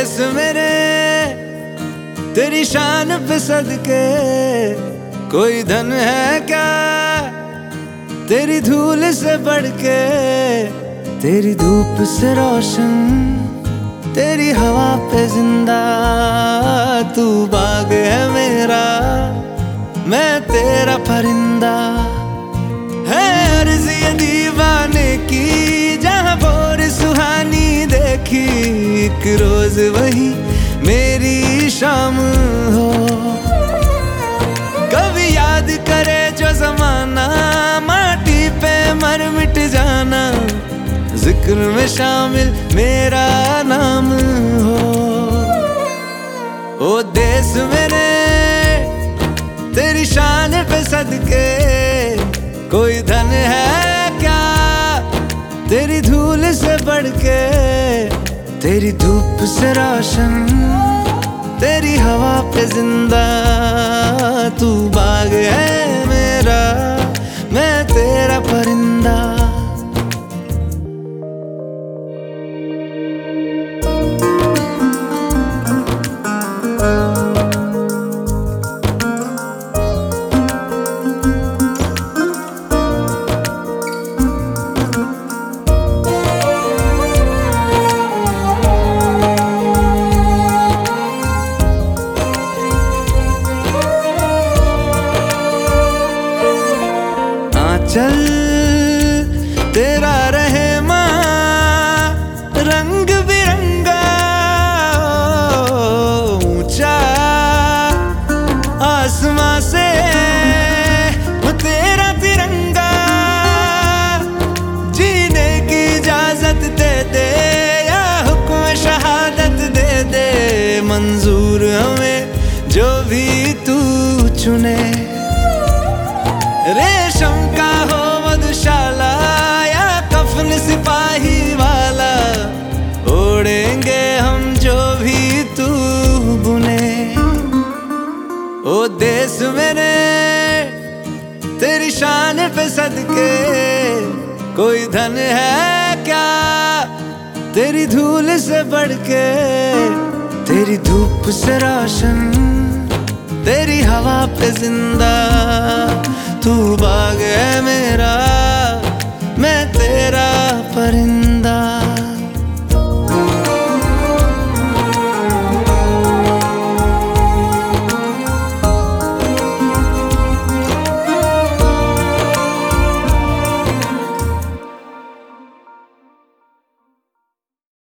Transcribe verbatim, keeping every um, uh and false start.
देश मेरे तेरी शान पे सदके, कोई धन है क्या तेरी धूल से बढ़ के। तेरी धूप से रोशन, तेरी हवा पे जिंदा, तू बाग है मेरा, मैं तेरा परिंदा। है अर्ज़ ये दीवाने की, जहाँ भोर सुहानी देखी, एक रोज वही मेरी शाम हो। कभी याद करे जो जमाना, माटी पे मर मिट जाना, जिक्र में शामिल मेरा नाम हो। ओ देश मेरे तेरी शान पे सदके, कोई धन है क्या तेरी धूल से बढ़ के। तेरी धूप से रोशन, तेरी हवा पे जिंदा, तू बाग है मेरा, मैं तेरा परिंदा। चल तेरा रहे माँ रंग बिरंगा, ऊंचा आसमां से तेरा तिरंगा। जीने की इजाजत दे दे या हुक्म शहादत दे दे, मंजूर हमें जो भी तू चुने। रेशम का हो मधुशाला या कफन सिपाही वाला, ओढ़ेंगे हम जो भी तू बुने। ओ देश मेरे तेरी शान पे सदके, कोई धन है क्या तेरी धूल से बढ़ के। तेरी धूप से रोशन, तेरी हवा पे जिंदा, तू